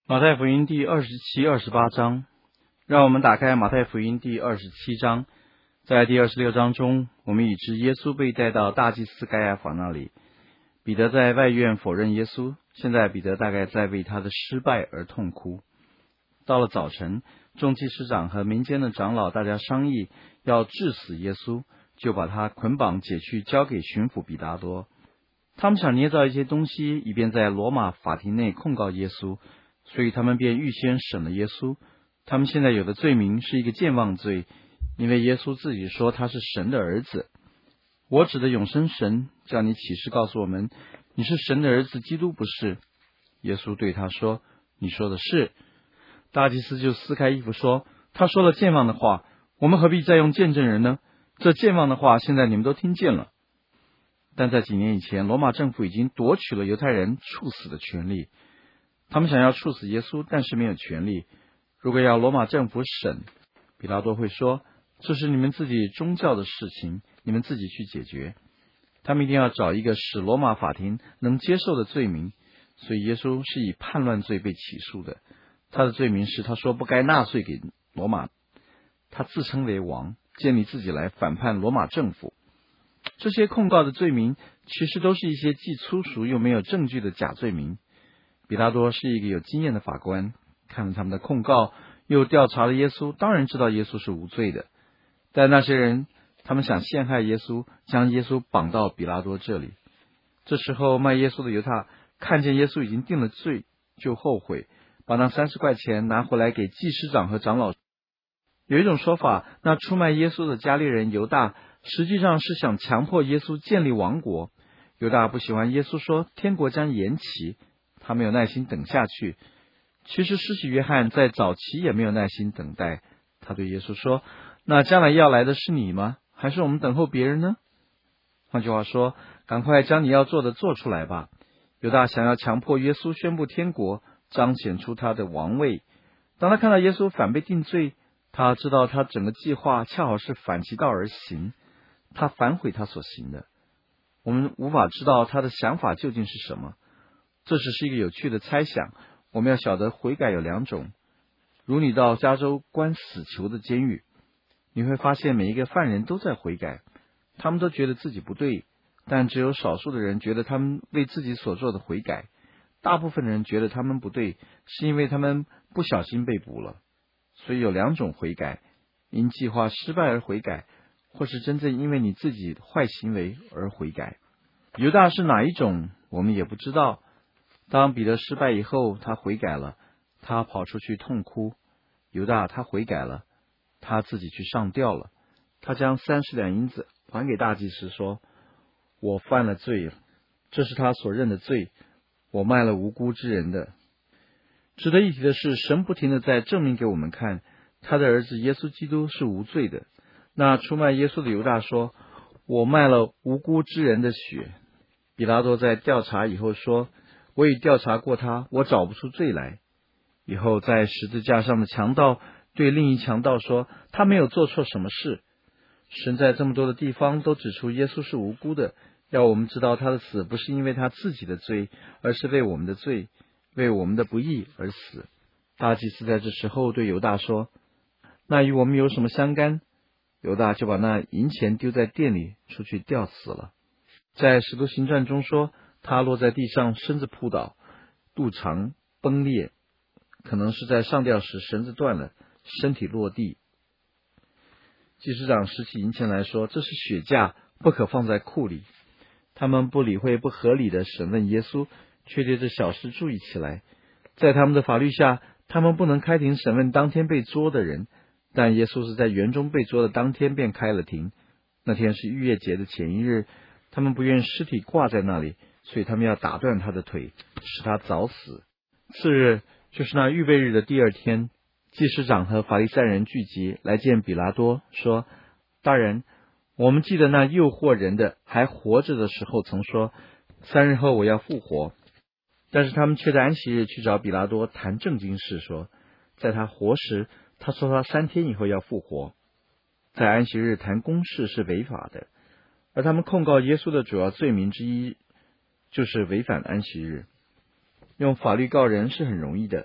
马太福音第27、28章，让我们打开马太福音第27章。在第26章中，我们已知耶稣被带到大祭司该亚法那里。彼得在外院否认耶稣，现在彼得大概在为他的失败而痛哭。到了早晨，众祭司长和民间的长老大家商议要治死耶稣，就把他捆绑解去，交给巡抚彼拉多。他们想捏造一些东西，以便在罗马法庭内控告耶稣，所以他们便预先审了耶稣。他们现在有的罪名是一个健忘罪，因为耶稣自己说他是神的儿子。我指的永生神叫你起誓告诉我们，你是神的儿子，基督不是。耶稣对他说，你说的是。大祭司就撕开衣服说，他说了健忘的话，我们何必再用见证人呢？这健忘的话现在你们都听见了。但在几年以前，罗马政府已经夺取了犹太人处死的权利。他们想要处死耶稣，但是没有权利。如果要罗马政府审，彼拉多会说，这是你们自己宗教的事情，你们自己去解决。他们一定要找一个使罗马法庭能接受的罪名，所以耶稣是以叛乱罪被起诉的。他的罪名是他说不该纳税给罗马，他自称为王，建立自己来反叛罗马政府。这些控告的罪名其实都是一些既粗俗又没有证据的假罪名。彼拉多是一个有经验的法官，看了他们的控告，又调查了耶稣，当然知道耶稣是无罪的。但那些人他们想陷害耶稣，将耶稣绑到彼拉多这里。这时候卖耶稣的犹大看见耶稣已经定了罪，就后悔，把那30块钱拿回来给祭司长和长老。有一种说法，那出卖耶稣的加利人犹大实际上是想强迫耶稣建立王国。犹大不喜欢耶稣说天国将延期，他没有耐心等下去。其实施洗约翰在早期也没有耐心等待，他对耶稣说，那将来要来的是你吗？还是我们等候别人呢？换句话说，赶快将你要做的做出来吧。犹大想要强迫耶稣宣布天国，彰显出他的王位。当他看到耶稣反被定罪，他知道他整个计划恰好是反其道而行，他反悔他所行的。我们无法知道他的想法究竟是什么，这只是一个有趣的猜想。我们要晓得悔改有2种。如你到加州关死囚的监狱，你会发现每一个犯人都在悔改，他们都觉得自己不对，但只有少数的人觉得他们为自己所做的悔改。大部分人觉得他们不对，是因为他们不小心被捕了。所以有2种悔改，因计划失败而悔改，或是真正因为你自己坏行为而悔改。犹大是哪一种，我们也不知道。当彼得失败以后，他悔改了，他跑出去痛哭。犹大他悔改了，他自己去上吊了。他将30两银子还给大祭司，说，我犯了罪了，这是他所认的罪，我卖了无辜之人的。值得一提的是，神不停地在证明给我们看，他的儿子耶稣基督是无罪的。那出卖耶稣的犹大说，我卖了无辜之人的血。彼拉多在调查以后说，我已调查过他，我找不出罪来。以后在十字架上的强盗对另一强盗说，他没有做错什么事。神在这么多的地方都指出耶稣是无辜的，要我们知道他的死不是因为他自己的罪，而是为我们的罪，为我们的不义而死。大祭司在这时候对犹大说，那与我们有什么相干？犹大就把那银钱丢在店里，出去吊死了。在使徒行传中说，他落在地上，身子扑倒，肚肠崩裂，可能是在上吊时绳子断了，身体落地。祭司长拾起银钱来说，这是血价，不可放在库里。他们不理会不合理的审问耶稣，却对这小事注意起来。在他们的法律下，他们不能开庭审问当天被捉的人，但耶稣是在园中被捉的当天便开了庭。那天是逾越节的前一日，他们不愿尸体挂在那里，所以他们要打断他的腿，使他早死。次日，就是那预备日的第2天，祭司长和法利赛人聚集来见彼拉多，说，大人，我们记得那诱惑人的还活着的时候曾说，3日后我要复活。但是他们却在安息日去找彼拉多谈正经事，说在他活时，他说他3天以后要复活。在安息日谈公事是违法的，而他们控告耶稣的主要罪名之一就是违反安息日。用法律告人是很容易的，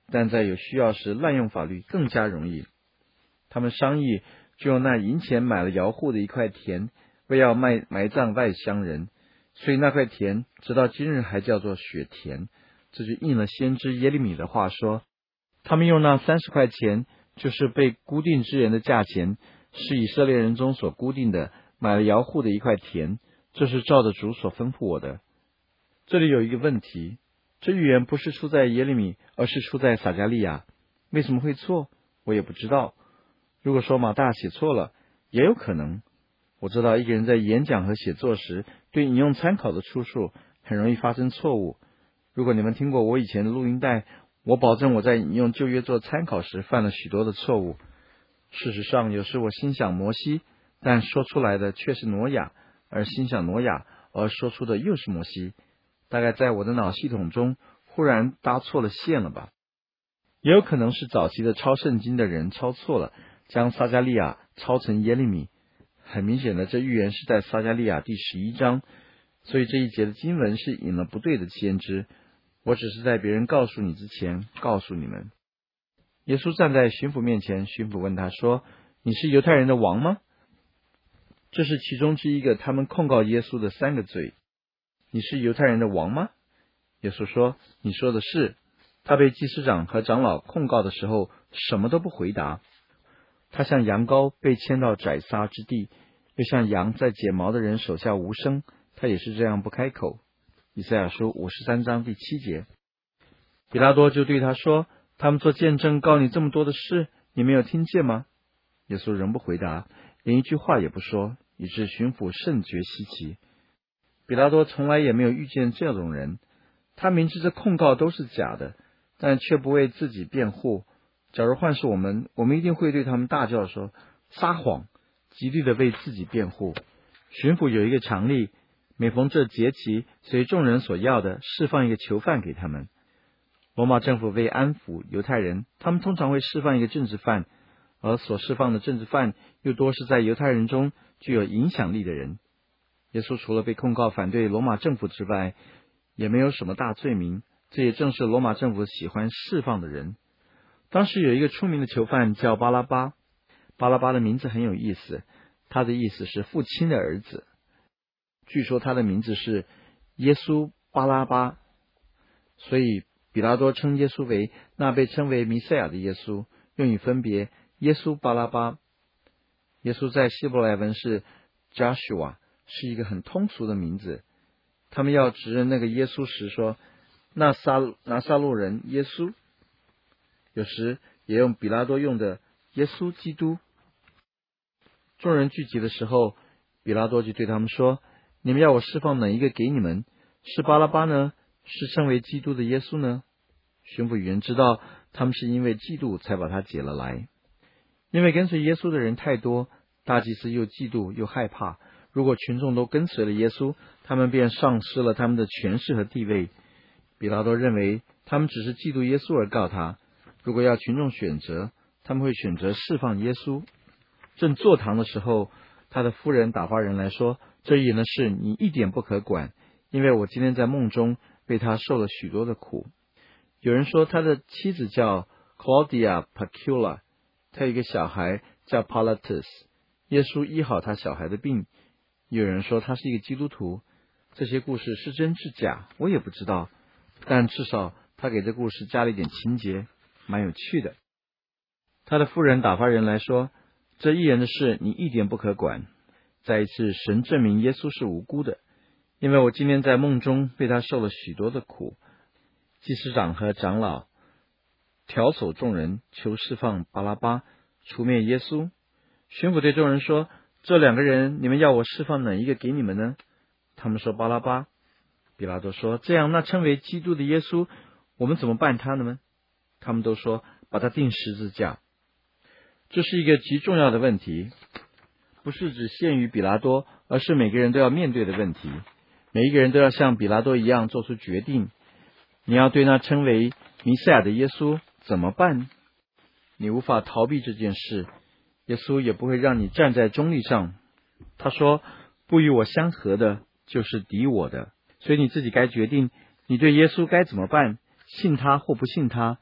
但在有需要时滥用法律更加容易。他们商议，就用那银钱买了窑户的一块田，为要埋葬外乡人，所以那块田直到今日还叫做雪田。这就应了先知耶利米的话说，他们用那30块钱，就是被固定之人的价钱，是以色列人中所固定的，买了窑户的一块田，这是照着主所吩咐我的。这里有一个问题，这预言不是出在耶利米，而是出在撒迦利亚。为什么会错？我也不知道。如果说马大写错了，也有可能。我知道一个人在演讲和写作时，对引用参考的出处很容易发生错误。如果你们听过我以前的录音带，我保证我在引用旧约做参考时犯了许多的错误。事实上，有时我心想摩西，但说出来的却是挪亚，而心想挪亚，而说出的又是摩西。大概在我的脑系统中忽然搭错了线了吧。也有可能是早期的抄圣经的人抄错了，将撒迦利亚抄成耶利米。很明显的，这预言是在撒迦利亚第11章，所以这一节的经文是引了不对的先知。我只是在别人告诉你之前告诉你们。耶稣站在巡抚面前，巡抚问他说，你是犹太人的王吗？这是其中之一个他们控告耶稣的3个罪。你是犹太人的王吗？耶稣说，你说的是。他被祭司长和长老控告的时候，什么都不回答。他像羊羔被牵到宰杀之地，又像羊在剪毛的人手下无声，他也是这样不开口。以赛亚书53章第7节。比拉多就对他说，他们做见证告你这么多的事，你没有听见吗？耶稣仍不回答，连一句话也不说，以致巡抚甚觉稀奇。比拉多从来也没有遇见这种人，他明知这控告都是假的，但却不为自己辩护。假如换是我们一定会对他们大叫说，撒谎，极力的为自己辩护。巡抚有一个常例，每逢这节期，随众人所要的，释放一个囚犯给他们。罗马政府为安抚犹太人，他们通常会释放一个政治犯，而所释放的政治犯又多是在犹太人中具有影响力的人。耶稣除了被控告反对罗马政府之外，也没有什么大罪名，这也正是罗马政府喜欢释放的人。当时有一个出名的囚犯叫巴拉巴，巴拉巴的名字很有意思，他的意思是父亲的儿子。据说他的名字是耶稣巴拉巴，所以比拉多称耶稣为那被称为弥赛亚的耶稣，用以分别耶稣巴拉巴。耶稣在希伯来文是 Joshua， 是一个很通俗的名字。他们要指认那个耶稣时说，拿撒路人耶稣，有时也用比拉多用的耶稣基督。众人聚集的时候，比拉多就对他们说，你们要我释放哪一个给你们？是巴拉巴呢？是称为基督的耶稣呢？巡抚与人知道他们是因为嫉妒才把他解了来。因为跟随耶稣的人太多，大祭司又嫉妒又害怕，如果群众都跟随了耶稣，他们便丧失了他们的权势和地位。比拉多认为他们只是嫉妒耶稣而告他，如果要群众选择，他们会选择释放耶稣。正坐堂的时候，他的夫人打发人来说，这一言的事你一点不可管，因为我今天在梦中为他受了许多的苦。有人说他的妻子叫 Claudia Pacula， 他有一个小孩叫 Palatus， 耶稣医好他小孩的病。有人说他是一个基督徒，这些故事是真是假我也不知道，但至少他给这故事加了一点情节，蛮有趣的。他的夫人打发人来说，这一人的事你一点不可管。再一次，神证明耶稣是无辜的，因为我今天在梦中为他受了许多的苦。祭司长和长老挑唆众人求释放巴拉巴，除灭耶稣。巡抚对众人说，这2个人你们要我释放哪一个给你们呢？他们说巴拉巴。比拉多说，这样那称为基督的耶稣，我们怎么办他呢？他们都说，把他钉十字架。这是一个极重要的问题，不是只限于比拉多，而是每个人都要面对的问题。每一个人都要像比拉多一样做出决定。你要对那称为弥赛亚的耶稣怎么办？你无法逃避这件事，耶稣也不会让你站在中立上。他说，不与我相合的就是敌我的，所以你自己该决定，你对耶稣该怎么办，信他或不信他，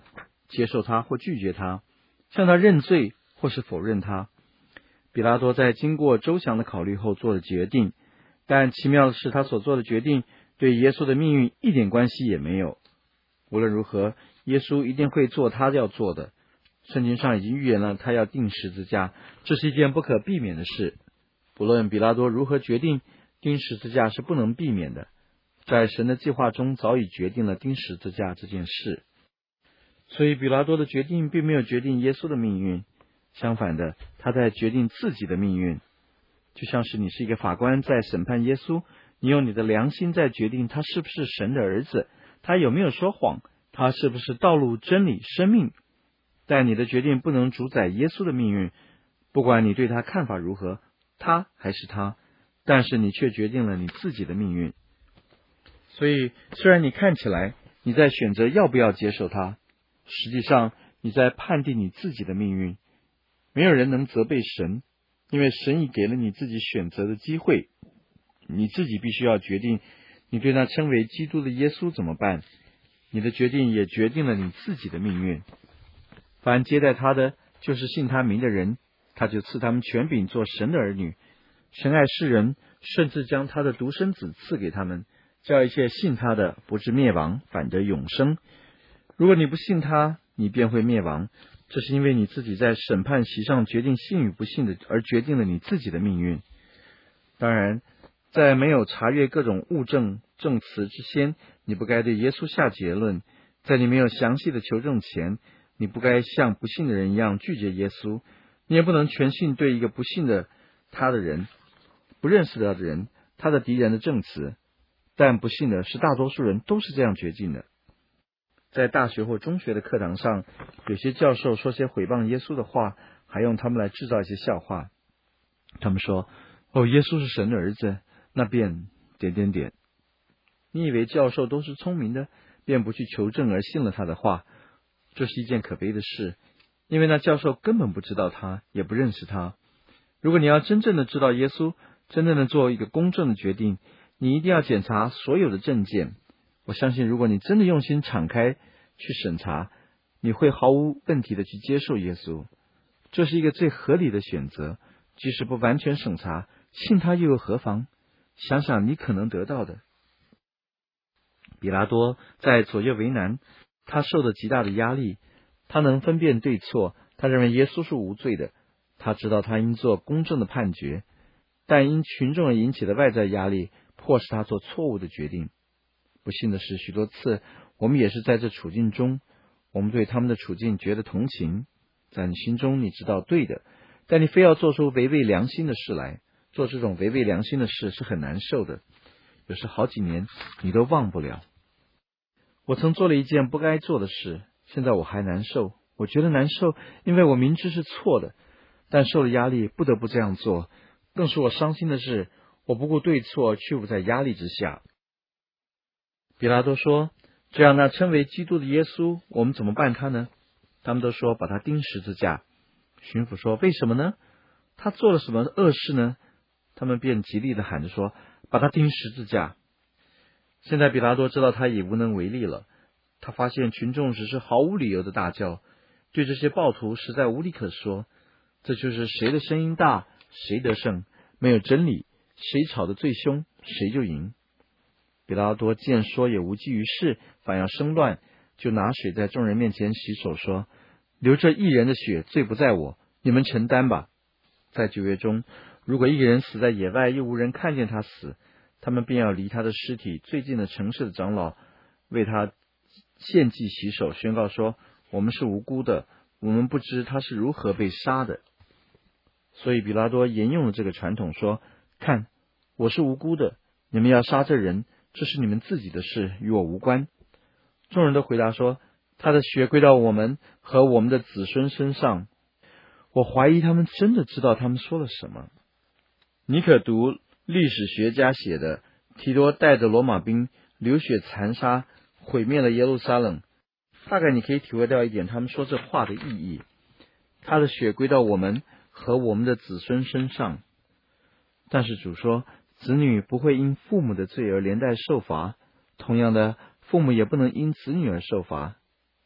接受他或拒绝他，向他认罪或是否认他。比拉多在经过周详的考虑后做了决定，但奇妙的是，他所做的决定对耶稣的命运一点关系也没有。无论如何，耶稣一定会做他要做的。圣经上已经预言了他要钉十字架，这是一件不可避免的事。不论比拉多如何决定，钉十字架是不能避免的。在神的计划中早已决定了钉十字架这件事。所以比拉多的决定并没有决定耶稣的命运，相反的，他在决定自己的命运。就像是你是一个法官在审判耶稣，你用你的良心在决定他是不是神的儿子，他有没有说谎，他是不是道路、真理、生命。但你的决定不能主宰耶稣的命运，不管你对他看法如何，他还是他，但是你却决定了你自己的命运。所以虽然你看起来你在选择要不要接受他，实际上你在判定你自己的命运。没有人能责备神，因为神已给了你自己选择的机会，你自己必须要决定你对那称为基督的耶稣怎么办。你的决定也决定了你自己的命运。凡接待他的，就是信他名的人，他就赐他们权柄做神的儿女。神爱世人，甚至将他的独生子赐给他们，叫一切信他的不至灭亡，反得永生。如果你不信他，你便会灭亡，这是因为你自己在审判席上决定信与不信的，而决定了你自己的命运。当然，在没有查阅各种物证证词之前，你不该对耶稣下结论。在你没有详细的求证前，你不该像不信的人一样拒绝耶稣。你也不能全信对一个不信的他的人、不认识他的人、他的敌人的证词。但不幸的是，大多数人都是这样决定的。在大学或中学的课堂上，有些教授说些毁谤耶稣的话，还用他们来制造一些笑话。他们说：耶稣是神的儿子，那便……你以为教授都是聪明的，便不去求证而信了他的话，这是一件可悲的事，因为那教授根本不知道他，也不认识他。如果你要真正的知道耶稣，真正的做一个公正的决定，你一定要检查所有的证件。我相信，如果你真的用心敞开去审查，你会毫无问题的去接受耶稣。这是一个最合理的选择，即使不完全审查，信他又有何妨？想想你可能得到的。比拉多在左右为难，他受了极大的压力，他能分辨对错，他认为耶稣是无罪的，他知道他应做公正的判决，但因群众而引起的外在压力，迫使他做错误的决定。不幸的是，许多次我们也是在这处境中，我们对他们的处境觉得同情，在你心中你知道对的，但你非要做出违背良心的事来。做这种违背良心的事是很难受的，有时好几年你都忘不了。我曾做了一件不该做的事，现在我还难受。我觉得难受，因为我明知是错的，但受了压力不得不这样做。更使我伤心的是，我不顾对错，屈服在压力之下。比拉多说：这样那称为基督的耶稣，我们怎么办他呢？他们都说把他钉十字架。巡抚说：为什么呢？他做了什么恶事呢？他们便极力的喊着说：把他钉十字架。现在比拉多知道他已无能为力了，他发现群众只是毫无理由的大叫，对这些暴徒实在无理可说。这就是谁的声音大，谁得胜，没有真理，谁吵得最凶，谁就赢。比拉多见说也无济于事，反要生乱，就拿水在众人面前洗手，说：流这一人的血，罪不在我，你们承担吧。在旧约中，如果一个人死在野外，又无人看见他死，他们便要离他的尸体最近的城市的长老为他献祭洗手，宣告说：我们是无辜的，我们不知他是如何被杀的。所以比拉多沿用了这个传统，说：看，我是无辜的，你们要杀这人，这是你们自己的事，与我无关。众人都回答说：他的血归到我们和我们的子孙身上。我怀疑他们真的知道他们说了什么。你可读历史学家写的提多带着罗马兵流血残杀，毁灭了耶路撒冷，大概你可以体会到一点他们说这话的意义。他的血归到我们和我们的子孙身上。但是主说，子女不会因父母的罪而连带受罚，同样的，父母也不能因子女而受罚。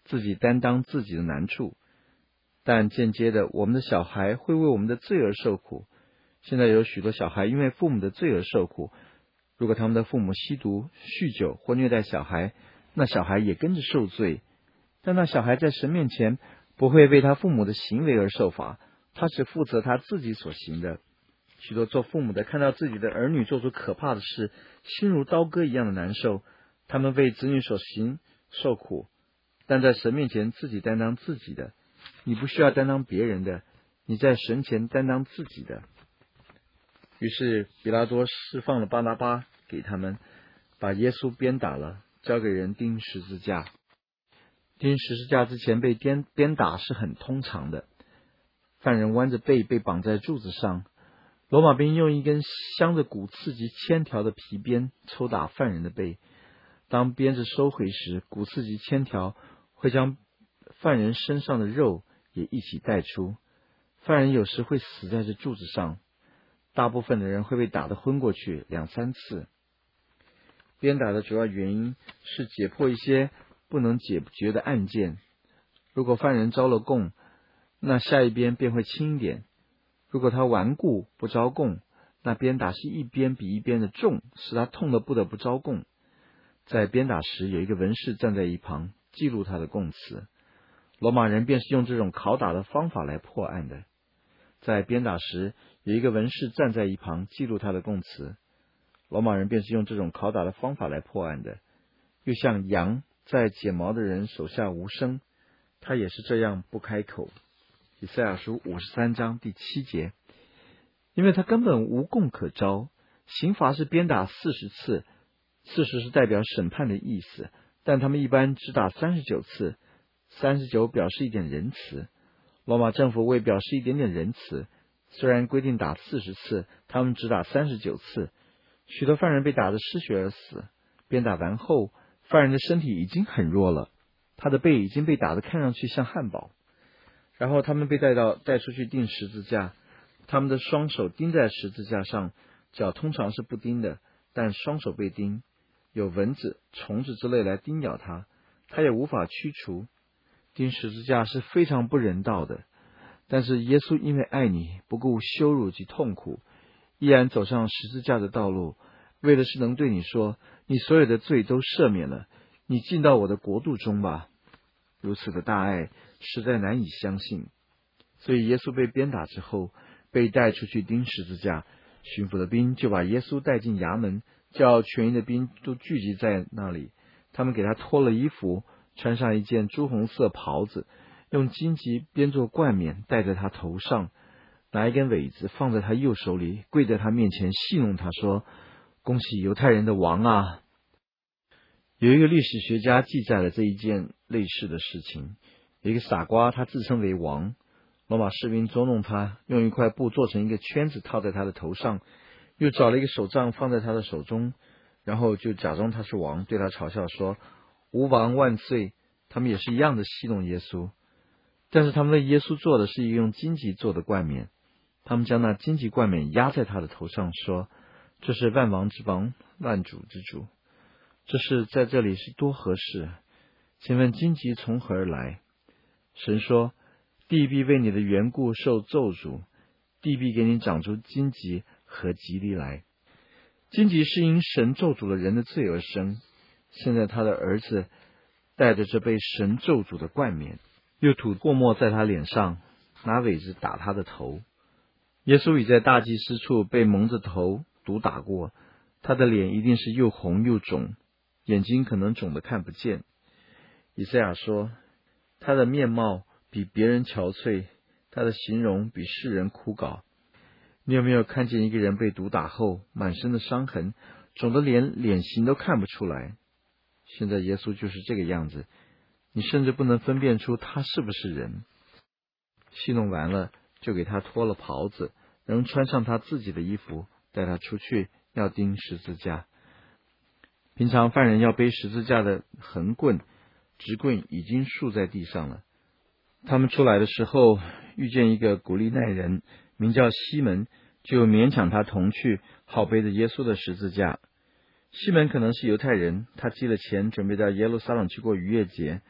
自己担当自己的难处，但间接的，我们的小孩会为我们的罪而受苦。现在有许多小孩因为父母的罪而受苦，如果他们的父母吸毒、酗酒或虐待小孩，那小孩也跟着受罪。但那小孩在神面前不会为他父母的行为而受罚，他只负责他自己所行的。许多做父母的看到自己的儿女做出可怕的事，心如刀割一样的难受，他们为子女所行受苦，但在神面前自己担当自己的。你不需要担当别人的，你在神前担当自己的。于是比拉多释放了巴拿巴给他们，把耶稣鞭打了，交给人钉十字架。钉十字架之前被鞭打是很通常的，犯人弯着背被绑在柱子上，罗马兵用一根镶着骨刺及铅条的皮鞭抽打犯人的背。当鞭子收回时，骨刺及铅条会将犯人身上的肉也一起带出。犯人有时会死在这柱子上，大部分的人会被打得昏过去2-3次。鞭打的主要原因是解破一些不能解决的案件。如果犯人招了供，那下一鞭便会轻一点；如果他顽固不招供，那鞭打是一鞭比一鞭的重，使他痛得不得不招供。在鞭打时，有一个文士站在一旁记录他的供词。罗马人便是用这种拷打的方法来破案的。在鞭打时，有一个文士站在一旁记录他的供词。罗马人便是用这种拷打的方法来破案的。又像羊在剪毛的人手下无声，他也是这样不开口。以赛亚书53章第7节，因为他根本无供可招。刑罚是鞭打40次，40是代表审判的意思，但他们一般只打39次，39表示一点仁慈。罗马政府为表示一点点仁慈，虽然规定打40次，他们只打39次。许多犯人被打得失血而死。鞭打完后，犯人的身体已经很弱了，他的背已经被打得看上去像汉堡。然后他们被带出去钉十字架，他们的双手钉在十字架上，脚通常是不钉的，但双手被钉，有蚊子、虫子之类来叮咬他，他也无法驱除。钉十字架是非常不人道的，但是耶稣因为爱你，不顾羞辱及痛苦，依然走上十字架的道路，为的是能对你说，你所有的罪都赦免了，你进到我的国度中吧。如此的大爱实在难以相信。所以耶稣被鞭打之后，被带出去钉十字架，巡抚的兵就把耶稣带进衙门，叫全营的兵都聚集在那里。他们给他脱了衣服，穿上一件朱红色袍子，用荆棘编作冠冕戴在他头上，拿一根苇子放在他右手里，跪在他面前戏弄他说，恭喜犹太人的王啊！有一个历史学家记载了这一件类似的事情。有一个傻瓜，他自称为王，罗马士兵捉弄他，用一块布做成一个圈子套在他的头上，又找了一个手杖放在他的手中，然后就假装他是王，对他嘲笑说，吾王万岁。他们也是一样的戏弄耶稣，但是他们为耶稣做的是一个用荆棘做的冠冕。他们将那荆棘冠冕压在他的头上，说，这是万王之王，万主之主。这是在这里是多合适？请问荆棘从何而来？神说，地必为你的缘故受咒诅，地必给你长出荆棘和蒺藜来。荆棘是因神咒诅了人的罪而生，现在他的儿子带着这被神咒诅的冠冕，又吐唾沫在他脸上，拿苇子打他的头。耶稣已在大祭司处被蒙着头毒打过，他的脸一定是又红又肿，眼睛可能肿得看不见。以赛亚说，他的面貌比别人憔悴，他的形容比世人枯槁。你有没有看见一个人被毒打后满身的伤痕，肿得连脸型都看不出来？现在耶稣就是这个样子，你甚至不能分辨出他是不是人。戏弄完了，就给他脱了袍子，仍穿上他自己的衣服，带他出去，要钉十字架。平常犯人要背十字架的横棍、直棍已经竖在地上了。他们出来的时候，遇见一个古利奈人，名叫西门，就勉强他同去，好背着耶稣的十字架。西门可能是犹太人，他积了钱，准备到耶路撒冷去过逾越节。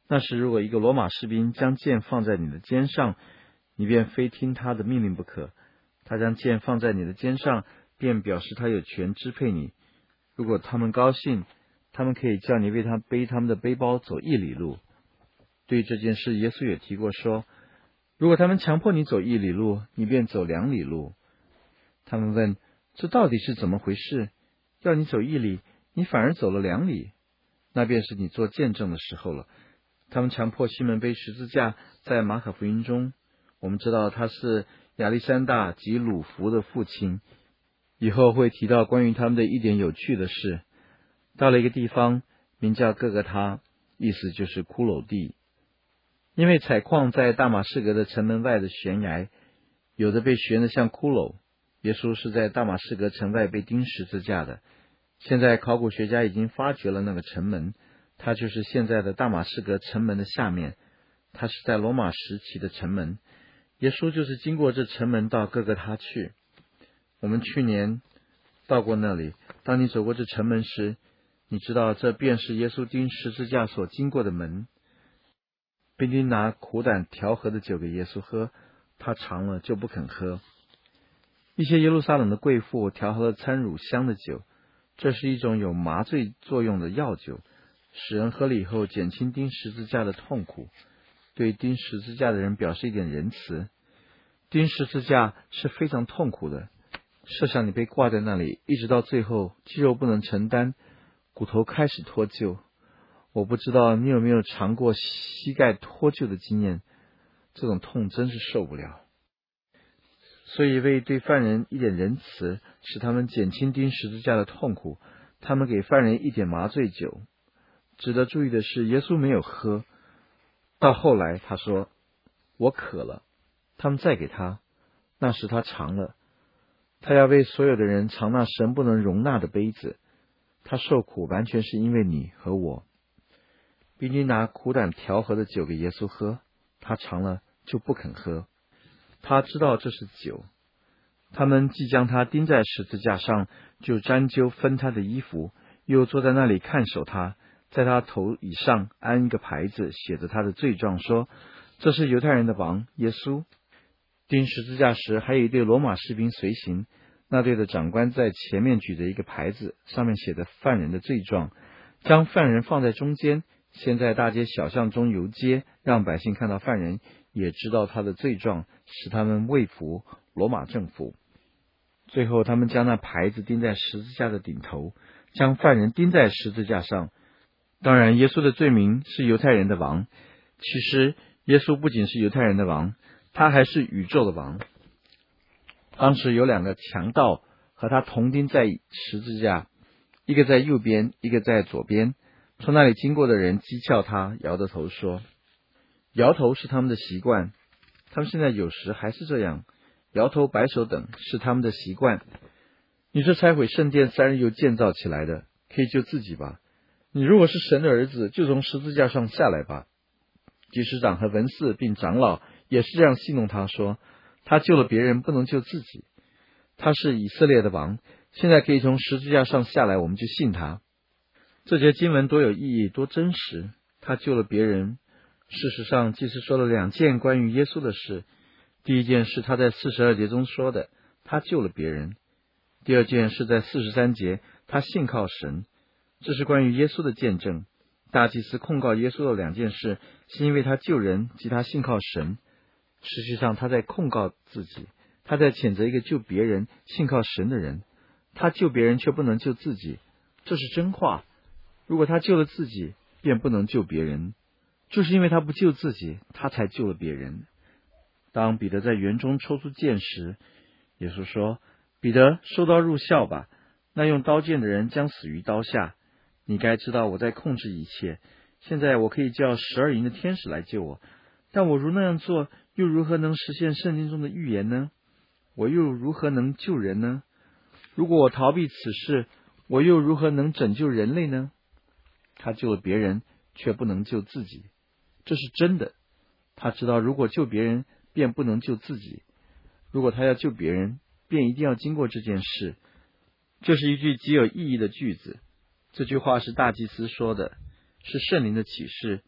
那时如果一个罗马士兵将剑放在你的肩上，你便非听他的命令不可。他将剑放在你的肩上，便表示他有权支配你。如果他们高兴，他们可以叫你为他背他们的背包走1里路。对这件事，耶稣也提过说，如果他们强迫你走1里路，你便走2里路。他们问，这到底是怎么回事？要你走1里，你反而走了2里，那便是你做见证的时候了。他们强迫西门背十字架，在马可福音中，我们知道他是亚历山大及鲁孚的父亲。以后会提到关于他们的一点有趣的事。到了一个地方，名叫各个他，意思就是骷髅地。因为采矿在大马士革的城门外的悬崖，有的被悬得像骷髅。耶稣是在大马士革城外被钉十字架的。现在考古学家已经发掘了那个城门，它就是现在的大马士革城门的下面，它是在罗马时期的城门。耶稣就是经过这城门到各个他去。我们去年到过那里，当你走过这城门时，你知道这便是耶稣钉十字架所经过的门。兵丁拿苦胆调和的酒给耶稣喝，他尝了就不肯喝。一些耶路撒冷的贵妇调和了掺乳香的酒，这是一种有麻醉作用的药酒，使人喝了以后减轻钉十字架的痛苦，对钉十字架的人表示一点仁慈。钉十字架是非常痛苦的，设想你被挂在那里，一直到最后肌肉不能承担，骨头开始脱臼。我不知道你有没有尝过膝盖脱臼的经验，这种痛真是受不了。所以为对犯人一点仁慈，使他们减轻钉十字架的痛苦，他们给犯人一点麻醉酒。值得注意的是，耶稣没有喝。到后来他说，我渴了，他们再给他，那时他尝了。他要为所有的人尝那神不能容纳的杯子。他受苦完全是因为你和我。兵丁拿苦胆调和的酒给耶稣喝，他尝了就不肯喝。他知道这是酒。他们既将他钉在十字架上，就沾揪分他的衣服，又坐在那里看守他，在他头以上安一个牌子，写着他的罪状，说这是犹太人的王耶稣。钉十字架时还有一队罗马士兵随行，那队的长官在前面举着一个牌子，上面写着犯人的罪状，将犯人放在中间，先在大街小巷中游街，让百姓看到犯人，也知道他的罪状，使他们畏服罗马政府。最后他们将那牌子钉在十字架的顶头，将犯人钉在十字架上。当然耶稣的罪名是犹太人的王，其实耶稣不仅是犹太人的王，他还是宇宙的王。当时有2个强盗和他同钉在十字架，一个在右边，一个在左边。从那里经过的人讥诮他，摇着头说，摇头是他们的习惯，他们现在有时还是这样，摇头摆手等是他们的习惯。你这拆毁圣殿3日又建造起来的，可以救自己吧？你如果是神的儿子，就从十字架上下来吧。祭司长和文士并长老也是这样戏弄他，说他救了别人，不能救自己。他是以色列的王，现在可以从十字架上下来，我们就信他。这节经文多有意义，多真实。他救了别人。事实上，祭司说了2件关于耶稣的事。第一件是他在42节中说的，他救了别人。第二件是在43节，他信靠神。这是关于耶稣的见证。大祭司控告耶稣的2件事，是因为他救人及他信靠神。实际上他在控告自己，他在谴责一个救别人信靠神的人。他救别人却不能救自己，这是真话。如果他救了自己，便不能救别人。就是因为他不救自己，他才救了别人。当彼得在园中抽出剑时，耶稣说，彼得，收刀入鞘吧，那用刀剑的人将死于刀下。你该知道我在控制一切，现在我可以叫12营的天使来救我，但我如那样做，又如何能实现圣经中的预言呢？我又如何能救人呢？如果我逃避此事，我又如何能拯救人类呢？他救了别人，却不能救自己，这是真的。他知道如果救别人，便不能救自己。如果他要救别人，便一定要经过这件事。这是一句极有意义的句子。这句话是大祭司说的，是圣灵的启示。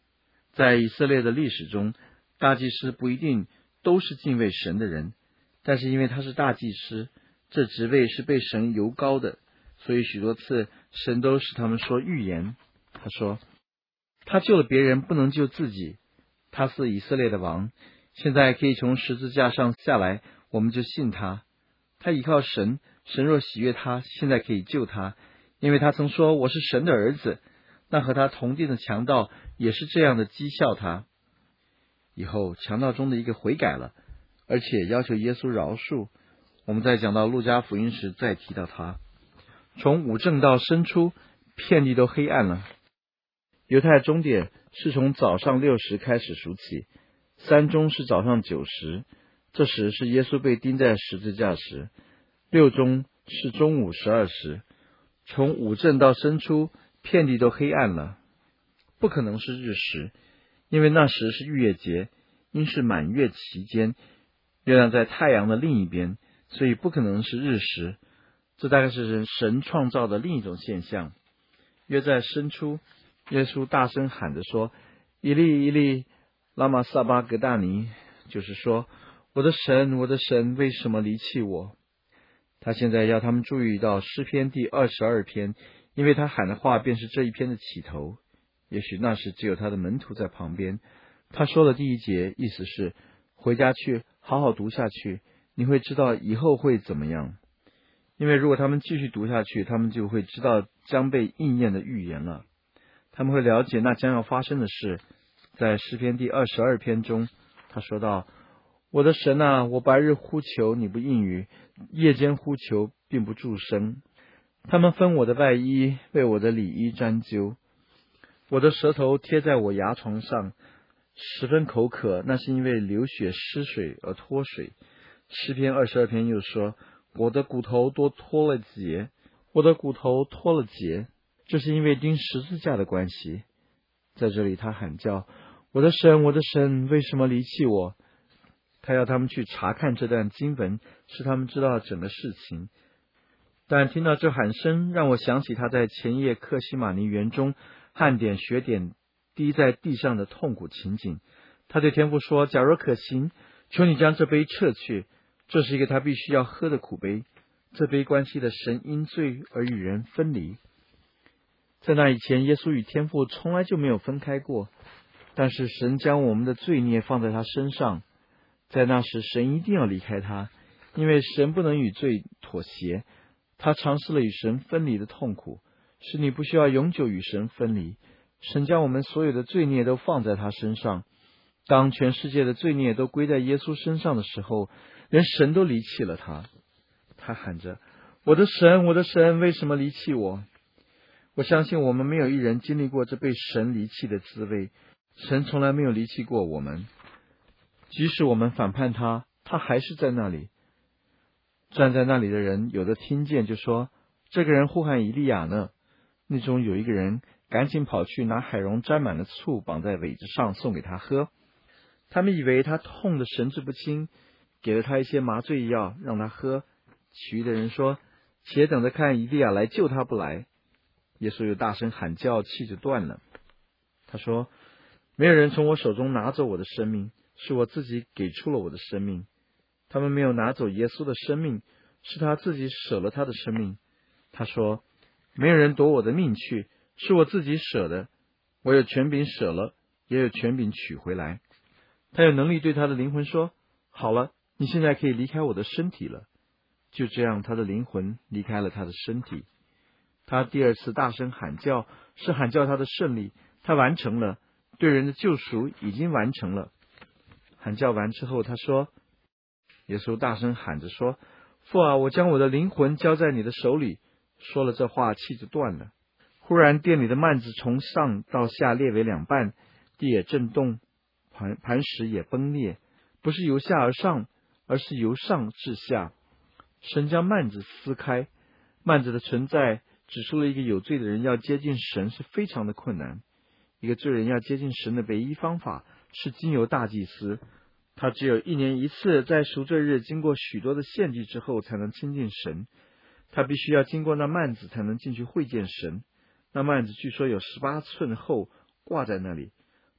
在以色列的历史中，大祭司不一定都是敬畏神的人，但是因为他是大祭司，这职位是被神油膏的，所以许多次神都使他们说预言。他说，他救了别人，不能救自己，他是以色列的王，现在可以从十字架上下来，我们就信他。他依靠神，神若喜悦他，现在可以救他，因为他曾说我是神的儿子。那和他同定的强盗也是这样的讥笑他。以后强盗中的一个悔改了，而且要求耶稣饶恕。我们在讲到路加福音时再提到他。从午正到申初，遍地都黑暗了。犹太终点是从早上6时开始数起，3钟是早上9时，这时是耶稣被钉在十字架时；6钟是中午12时。从午正到申初，遍地都黑暗了，不可能是日食，因为那时是逾越节，应是满月期间，月亮在太阳的另一边，所以不可能是日食。这大概是神创造的另一种现象。约在申初，耶稣大声喊着说：以利以利，拉玛撒巴格大尼，就是说，我的神，我的神，为什么离弃我？他现在要他们注意到诗篇第22篇，因为他喊的话便是这一篇的起头。也许那时只有他的门徒在旁边。他说的第1节意思是，回家去好好读下去，你会知道以后会怎么样。因为如果他们继续读下去，他们就会知道将被应验的预言了，他们会了解那将要发生的事。在诗篇第22篇中，他说道：我的神啊，我白日呼求你不应允，夜间呼求并不助声。他们分我的外衣，为我的里衣沾揪，我的舌头贴在我牙床上，十分口渴，那是因为流血失水而脱水。诗篇22篇又说：我的骨头都脱了节，我的骨头脱了节，这是因为钉十字架的关系。在这里他喊叫：我的神，我的神，为什么离弃我？他要他们去查看这段经文，使他们知道整个事情。但听到这喊声，让我想起他在前夜克西马尼园中汗点血点滴在地上的痛苦情景。他对天父说：假如可行，求你将这杯撤去，这是一个他必须要喝的苦杯，这杯关系的神因罪而与人分离。在那以前，耶稣与天父从来就没有分开过，但是神将我们的罪孽放在他身上，在那时神一定要离开他，因为神不能与罪妥协。他尝试了与神分离的痛苦，使你不需要永久与神分离。神将我们所有的罪孽都放在他身上。当全世界的罪孽都归在耶稣身上的时候，连神都离弃了他。他喊着：我的神，我的神，为什么离弃我？我相信我们没有一人经历过这被神离弃的滋味。神从来没有离弃过我们，即使我们反叛他，他还是在那里。站在那里的人有的听见就说：这个人呼喊以利亚呢。那中有一个人赶紧跑去拿海蓉沾满了醋绑在苇子上送给他喝。他们以为他痛得神志不清，给了他一些麻醉药让他喝。其余的人说：且等着看以利亚来救他不来。耶稣又大声喊叫，气就断了。他说：没有人从我手中拿走我的生命，是我自己给出了我的生命。他们没有拿走耶稣的生命，是他自己舍了他的生命。他说：没有人夺我的命去，是我自己舍的。我有权柄舍了，也有权柄取回来。他有能力对他的灵魂说：好了，你现在可以离开我的身体了。就这样，他的灵魂离开了他的身体。他第二次大声喊叫，是喊叫他的胜利，他完成了，对人的救赎已经完成了。喊叫完之后，他说：耶稣大声喊着说：父啊，我将我的灵魂交在你的手里。说了这话，气就断了。忽然殿里的幔子从上到下裂为两半，地也震动，磐石也崩裂，不是由下而上，而是由上至下。神将幔子撕开，幔子的存在指出了一个有罪的人要接近神是非常的困难。一个罪人要接近神的唯一方法是经由大祭司，他只有1年1次在赎罪日经过许多的献祭之后才能亲近神。他必须要经过那幔子才能进去会见神。那幔子据说有18寸厚，挂在那里。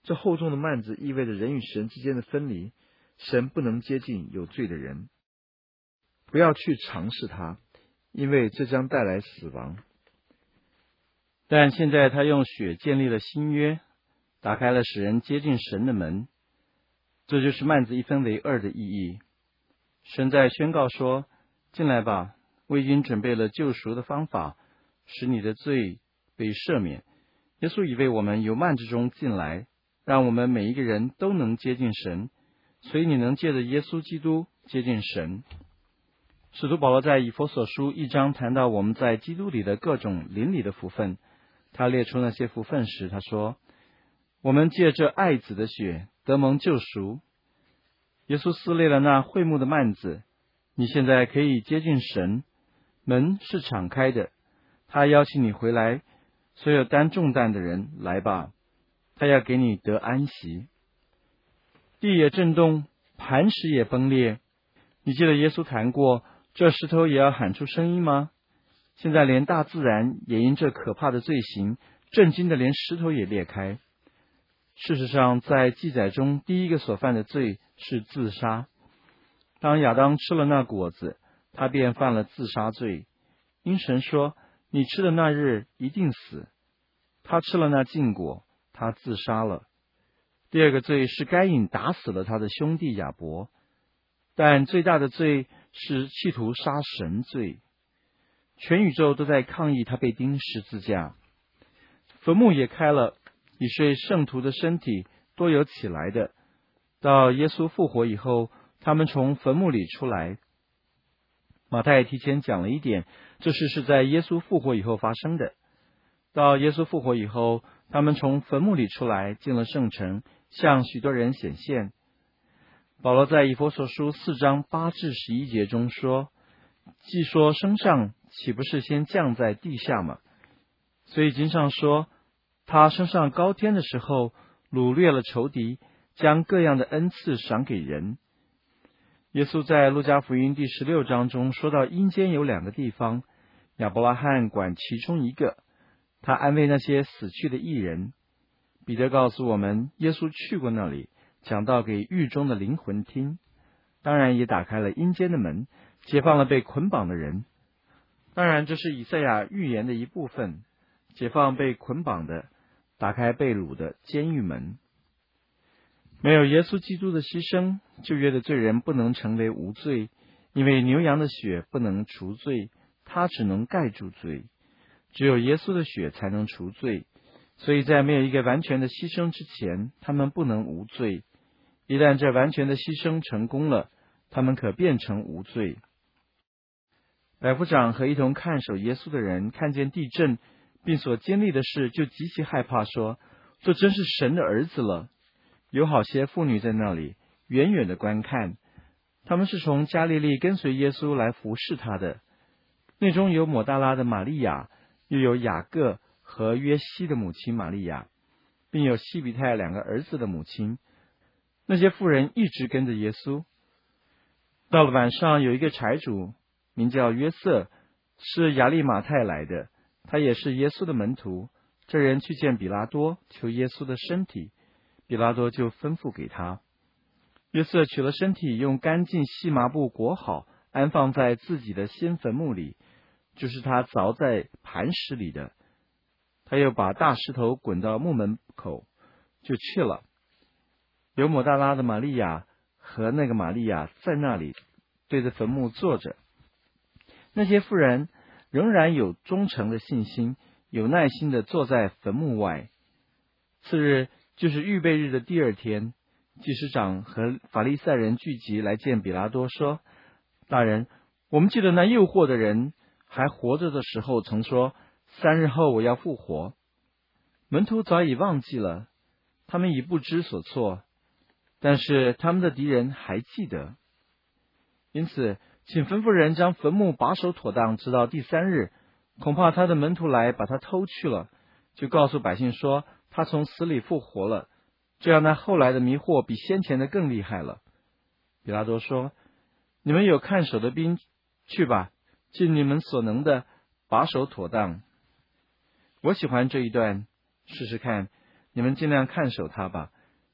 这厚重的幔子意味着人与神之间的分离，神不能接近有罪的人。不要去尝试它，因为这将带来死亡。 但现在他用血建立了新约，打开了使人接近神的门，这就是幔子一分为二的意义。神在宣告说，进来吧，我已经准备了救赎的方法，使你的罪被赦免。耶稣已为我们由幔子中进来，让我们每一个人都能接近神，所以你能借着耶稣基督接近神。使徒保罗在以弗所书1章谈到我们在基督里的各种灵里的福分，他列出那些福分时，他说，我们借着爱子的血得蒙救赎。耶稣撕裂了那会幕的幔子，你现在可以接近神，门是敞开的，他邀请你回来，所有担重担的人来吧，他要给你得安息。地也震动，磐石也崩裂，你记得耶稣谈过，这石头也要喊出声音吗？现在连大自然也因这可怕的罪行，震惊的连石头也裂开。事实上，在记载中，第一个所犯的罪是自杀。当亚当吃了那果子，他便犯了自杀罪。因神说，你吃的那日一定死。他吃了那禁果，他自杀了。第二个罪是该隐打死了他的兄弟亚伯，但最大的罪是企图杀神罪。全宇宙都在抗议他被钉十字架。坟墓也开了，以睡圣徒的身体多有起来的。到耶稣复活以后，他们从坟墓里出来。马太提前讲了一点，这事是在耶稣复活以后发生的。到耶稣复活以后，他们从坟墓里出来，进了圣城，向许多人显现。保罗在以弗所书4章8至11节中说，既说升上，岂不是先降在地下吗？所以经上说，他升上高天的时候，掳掠了仇敌，将各样的恩赐赏给人。耶稣在路加福音第16章中说到，阴间有2个地方，亚伯拉罕管其中一个，他安慰那些死去的义人。彼得告诉我们，耶稣去过那里，讲道给狱中的灵魂听，当然也打开了阴间的门，解放了被捆绑的人。当然，这是以赛亚预言的一部分，解放被捆绑的，打开被掳的监狱门。没有耶稣基督的牺牲，旧约的罪人不能成为无罪，因为牛羊的血不能除罪，它只能盖住罪。只有耶稣的血才能除罪，所以在没有一个完全的牺牲之前，他们不能无罪。一旦这完全的牺牲成功了，他们可变成无罪。百夫长和一同看守耶稣的人看见地震并所经历的事，就极其害怕，说，这真是神的儿子了。有好些妇女在那里远远的观看，他们是从加利利跟随耶稣来服侍他的。内中有抹大拉的玛利亚，又有雅各和约西的母亲玛利亚，并有西比泰2个儿子的母亲。那些妇人一直跟着耶稣。到了晚上，有一个财主名叫约瑟，是亚利马太来的，他也是耶稣的门徒。这人去见比拉多，求耶稣的身体，比拉多就吩咐给他。约瑟取了身体，用干净细麻布裹好，安放在自己的新坟墓里，就是他凿在磐石里的。他又把大石头滚到墓门口，就去了。有抹大拉的玛利亚和那个玛利亚在那里对着坟墓坐着。那些妇人仍然有忠诚的信心，有耐心的坐在坟墓外。次日，就是预备日的第2天，祭司长和法利赛人聚集来见比拉多，说，大人，我们记得那诱惑的人还活着的时候曾说，3日后我要复活。门徒早已忘记了，他们已不知所措，但是他们的敌人还记得。因此请吩咐人将坟墓把守妥当，直到第3日，恐怕他的门徒来把他偷去了，就告诉百姓说，他从死里复活了，这样那后来的迷惑比先前的更厉害了。比拉多说，你们有看守的兵，去吧，尽你们所能的把守妥当。我喜欢这一段，试试看，你们尽量看守他吧，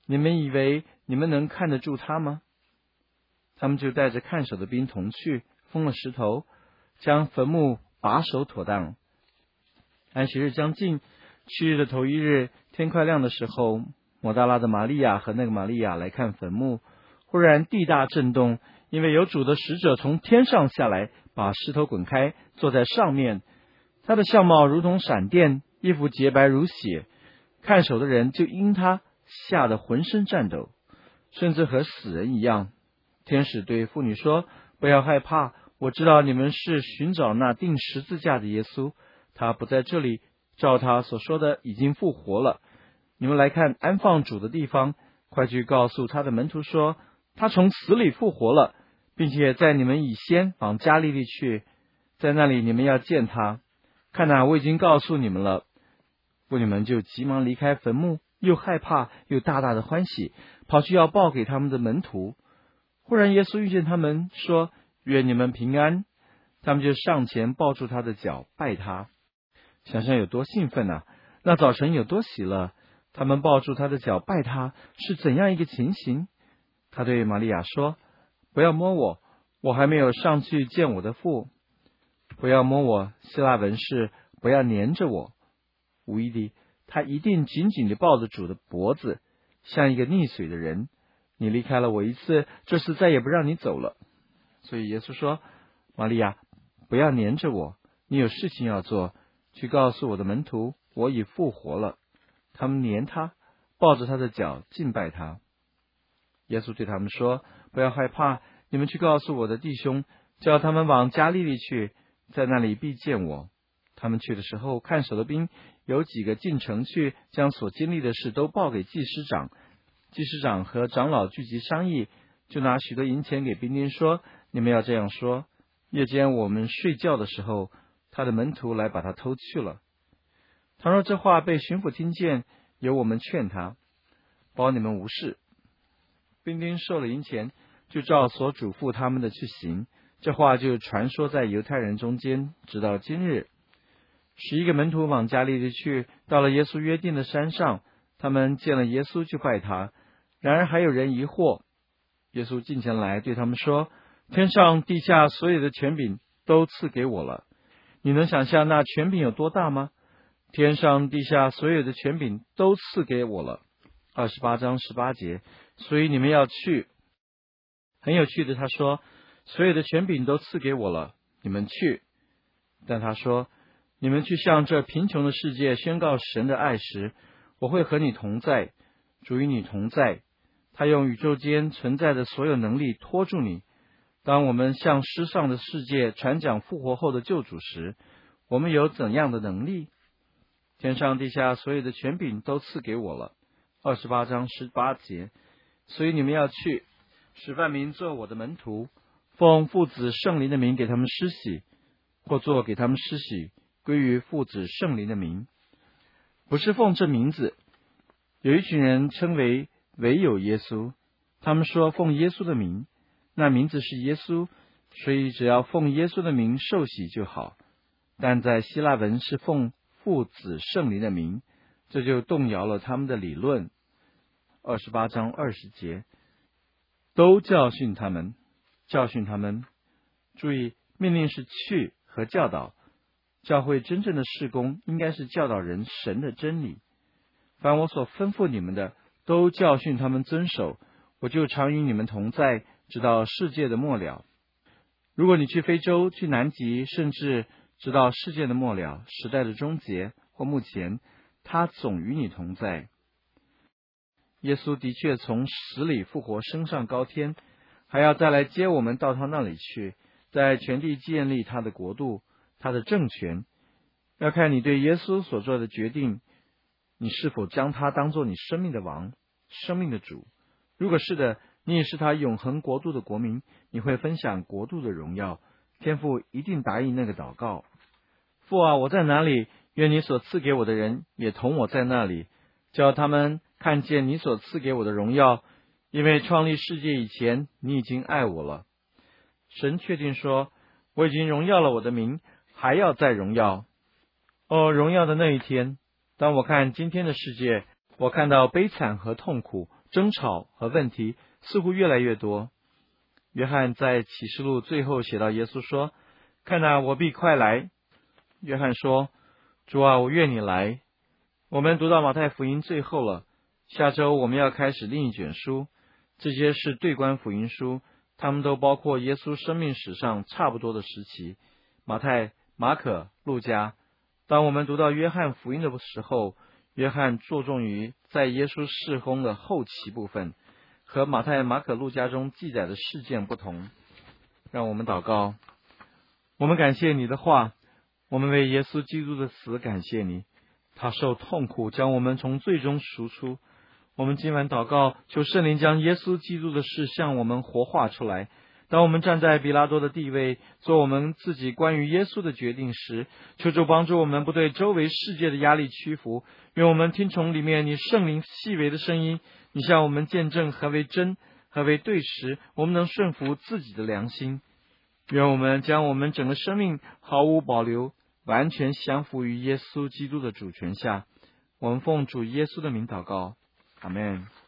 你们以为你们能看得住他吗？”他们就带着看守的兵同去，封了石头，将坟墓把守妥当。安息日将近，去日的头一日，天快亮的时候，抹大拉的玛利亚和那个玛利亚来看坟墓。忽然地大震动，因为有主的使者从天上下来，把石头滚开，坐在上面。他的相貌如同闪电，衣服洁白如血。看守的人就因他吓得浑身颤抖，甚至和死人一样。天使对妇女说：“不要害怕，我知道你们是寻找那钉十字架的耶稣，他不在这里，照他所说的已经复活了。你们来看安放主的地方，快去告诉他的门徒说，他从死里复活了，并且在你们以先往加利利去，在那里你们要见他。看哪，我已经告诉你们了。”妇女们就急忙离开坟墓，又害怕又大大的欢喜，跑去要报给他们的门徒。忽然耶稣遇见他们，说：“愿你们平安。”他们就上前抱住他的脚，拜他。想想有多兴奋啊！那早晨有多喜乐！他们抱住他的脚，拜他，是怎样一个情形？他对玛利亚说：“不要摸我，我还没有上去见我的父。不要摸我，希腊文是不要黏着我。”无疑的，他一定紧紧地抱着主的脖子，像一个溺水的人。你离开了我一次，这次再也不让你走了。所以耶稣说：“玛利亚，不要黏着我，你有事情要做，去告诉我的门徒，我已复活了。”他们黏他，抱着他的脚敬拜他。耶稣对他们说：“不要害怕，你们去告诉我的弟兄，叫他们往加利利去，在那里必见我。”他们去的时候，看守的兵有几个进城去，将所经历的事都报给祭司长。祭司长和长老聚集商议，就拿许多银钱给兵丁说：“你们要这样说，夜间我们睡觉的时候，他的门徒来把他偷去了。倘若这话被巡抚听见，由我们劝他，保你们无事。”兵丁收了银钱，就照所嘱咐他们的去行。这话就传说在犹太人中间，直到今日。11个门徒往加利利去，到了耶稣约定的山上，他们见了耶稣就拜他。然而还有人疑惑。耶稣近前来对他们说：“天上地下所有的权柄都赐给我了。你能想象那权柄有多大吗？天上地下所有的权柄都赐给我了。”28章18节。所以你们要去。很有趣的，他说：“所有的权柄都赐给我了，你们去。”但他说：“你们去向这贫穷的世界宣告神的爱时，我会和你同在，主与你同在。他用宇宙间存在的所有能力托住你。当我们向失丧的世界传讲复活后的救主时，我们有怎样的能力？天上地下所有的权柄都赐给我了。”28章18节。所以你们要去，使万民做我的门徒，奉父子圣灵的名给他们施洗，或做给他们施洗归于父子圣灵的名，不是奉这名字。有一群人称为唯有耶稣，他们说奉耶稣的名，那名字是耶稣，所以只要奉耶稣的名受洗就好。但在希腊文是奉父子圣灵的名，这就动摇了他们的理论。28章20节。都教训他们。注意，命令是去和教导。教会真正的事工应该是教导人神的真理。凡我所吩咐你们的，都教训他们遵守，我就常与你们同在，直到世界的末了。如果你去非洲，去南极，甚至直到世界的末了，时代的终结或目前，他总与你同在。耶稣的确从死里复活，升上高天，还要再来接我们到他那里去，在全地建立他的国度，他的政权。要看你对耶稣所做的决定，你是否将他当作你生命的王，生命的主。如果是的，你也是他永恒国度的国民，你会分享国度的荣耀。天父一定答应那个祷告。父啊，我在哪里？愿你所赐给我的人也同我在那里，叫他们看见你所赐给我的荣耀，因为创立世界以前，你已经爱我了。神确定说，我已经荣耀了我的名，还要再荣耀。荣耀的那一天，当我看今天的世界，我看到悲惨和痛苦， 争吵和问题似乎越来越多。约翰在启示录最后写到耶稣说：看哪，我必快来。约翰说：主啊，我愿你来。我们读到马太福音最后了，下周我们要开始另一卷书，这些是对观福音书，它们都包括耶稣生命史上差不多的时期，马太、马可、路加。当我们读到约翰福音的时候，约翰着重于在耶稣事工的后期部分，和马太、马可、路加中记载的事件不同。让我们祷告。我们感谢你的话，我们为耶稣基督的死感谢你，他受痛苦将我们从罪中赎出。我们今晚祷告，求圣灵将耶稣基督的事向我们活化出来。当我们站在比拉多的地位，做我们自己关于耶稣的决定时，求主帮助我们不对周围世界的压力屈服，愿我们听从里面你圣灵细微的声音，你向我们见证何为真，何为对时，我们能顺服自己的良心。愿我们将我们整个生命毫无保留，完全降服于耶稣基督的主权下。我们奉主耶稣的名祷告，阿们。